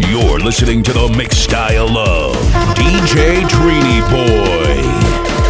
You're listening to the mix style of DJ Trini Boy.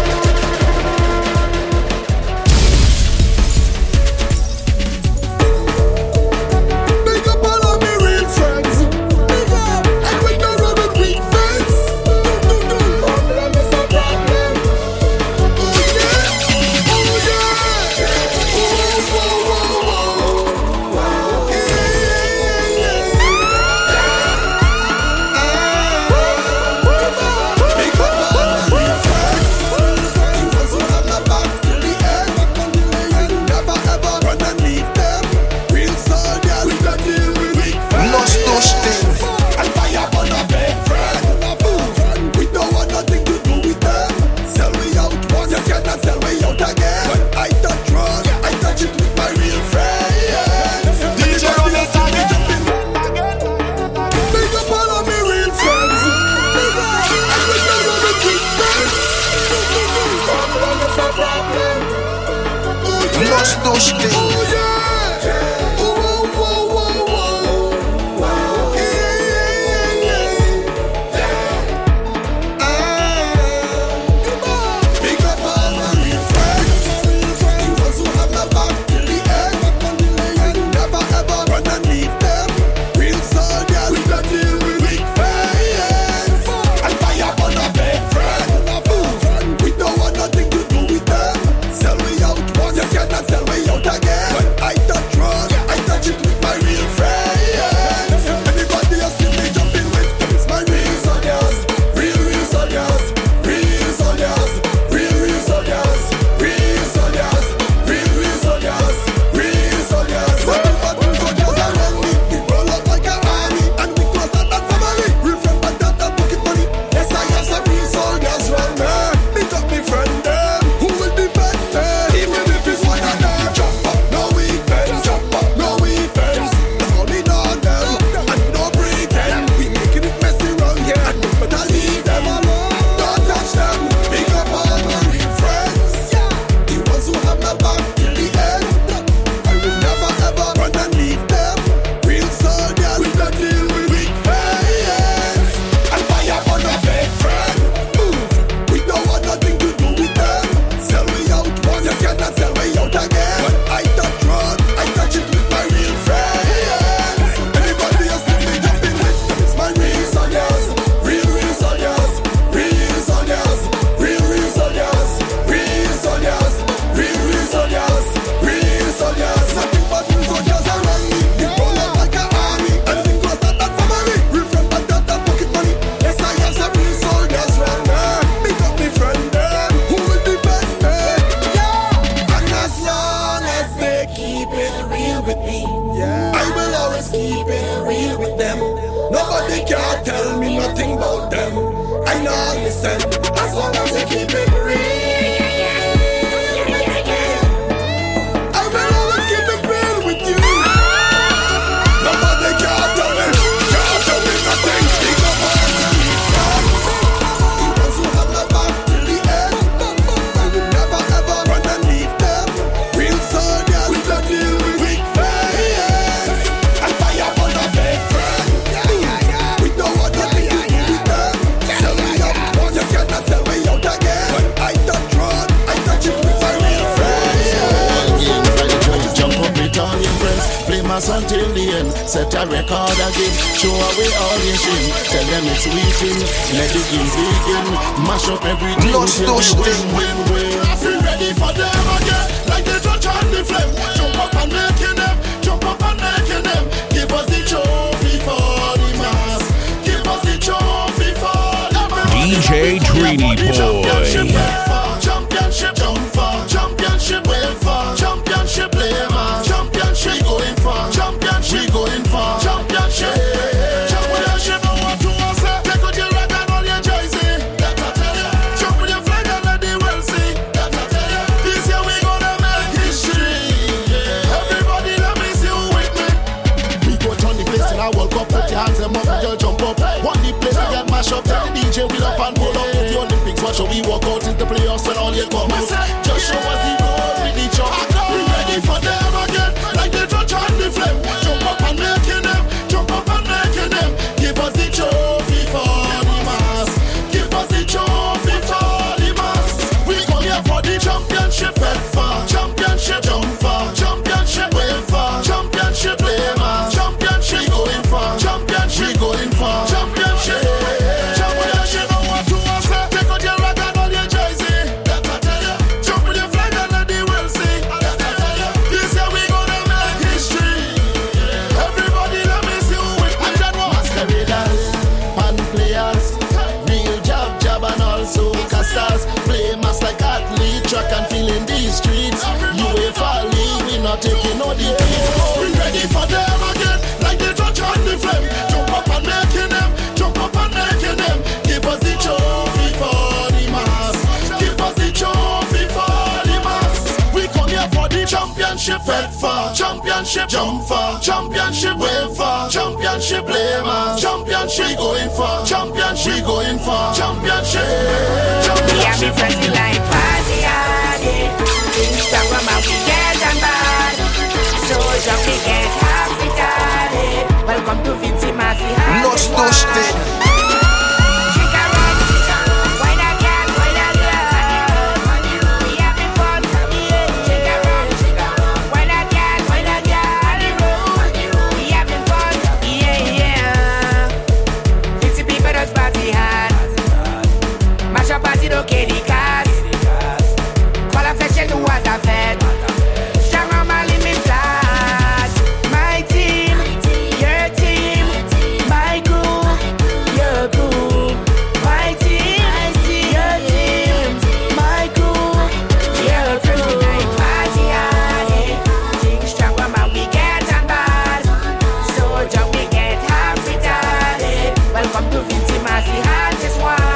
Until the end, set a record again. Show away all your shame. Tell them it's weekend. Let the game begin. Mash up everything. Lost those things. Be ready for them again. Like the touch on the flame. Jump up and making them. Jump up and making them. Give us the trophy for the mass. Give us the trophy for the mass. DJ Trini Boy. Championship jump far. Championship way far. Championship play man. Championship going far. Championship going far. Championship. Championship no one to us. Take out your rag and all your jersey. That I tell ya. Jump with your flag and let the world see. That I tell ya. This year we gonna make history. Everybody let me see you with me. We go turn the place in our World Cup. Put your hands up, girl jump up. One the place we get mash up. Tell the DJ we up and pull up. The Olympics watch how we walk out in the playoffs when all you come out. Just show us the road with the chop. We ready for them again. Like the touch on the flame. Jump up and making them. Jump up and making them. Give us taking all the air. We ready for them again, like the touch on the flame. Jump up and making them, jump up and making them. Give us the trophy for the mass. Give us the trophy for the mass. We come here for the championship, head far. Championship, jump far. Championship, wave far. Championship, play mass. Championship, we going far. Championship, we going far. Championship, we have been friends like party hard. Instagram and we get and bad. So jump we get half retarded. Welcome to Vinci Massey. No stupid. Okay, the cars. Call a fetch to water fed. Strong on my limit flash. My team, your team. My crew, your crew. My team, your team. My crew, your crew. Party hard. Think strong on my weekend and bad. So jump we get half retarded. Welcome to Vinci Massey, hottest one.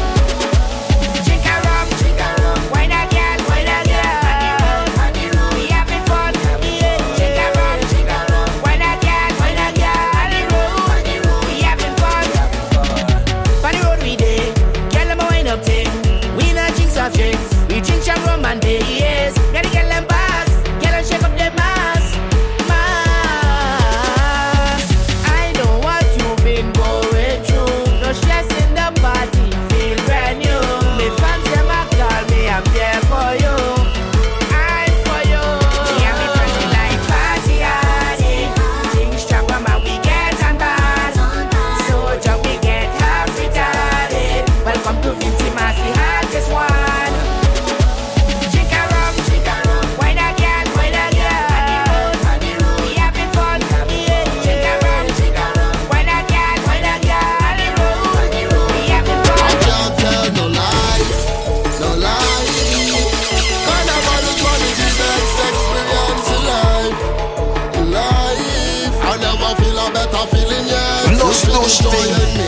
We drink some rum and beers. Gotta get them pass. Get them shake up the mass. I know what you've been going through. No stress in the party, feel brand new. Me fans them a call me, I'm there for you. I'm for you. Yeah, me friends we like party hardy. Drink strong rum and we get and bad. So jump we get half retarded. Welcome to Vinci Massey, hottest one. No stupid.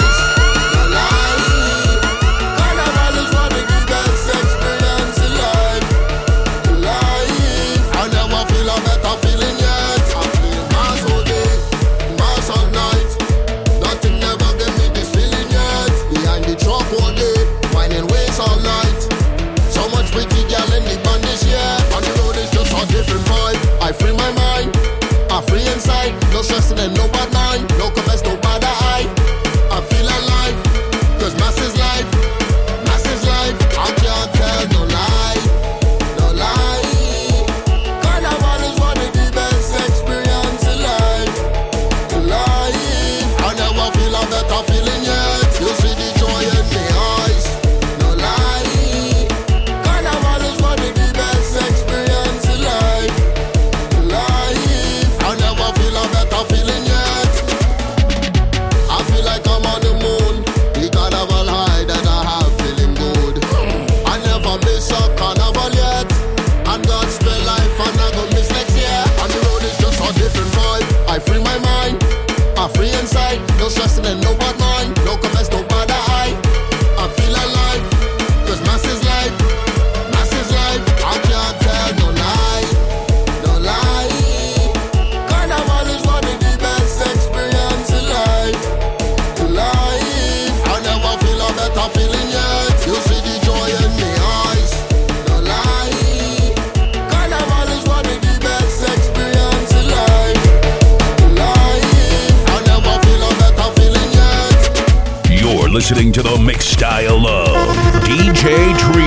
No stressing and no bad mind, no comments, no bad eye. I feel alive, cause mass is life, mass is life. I can't tell no lie, no lie. Carnival is one of the best experience in life, life. I never feel a better feeling yet. You see the joy in the eyes, no lie. Carnival is one of the best experience in life, life. I never feel a better feeling yet. I feel like I'm on the moon. The carnival high that I have feeling good. I never miss a carnival yet. And God spell life and I go miss next year. And the road is just a different vibe. I free my mind, I free inside. No stressing and no bad mind. No comments, no bad eye. I feel alive, cause mass is life, mass is life. I can't tell no lie, no lie. Carnival is one of the best experience in life, life. I never feel a better feeling yet. You see the joy in the eyes, no lie. Carnival is one of the best experience in life, life. I never feel a better feeling yet. You're listening to the mix style of DJ Tree